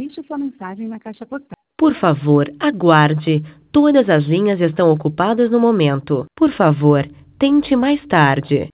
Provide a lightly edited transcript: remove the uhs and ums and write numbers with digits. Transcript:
Deixe sua mensagem na caixa postal. Por favor, aguarde. Todas as linhas estão ocupadas no momento. Por favor, tente mais tarde.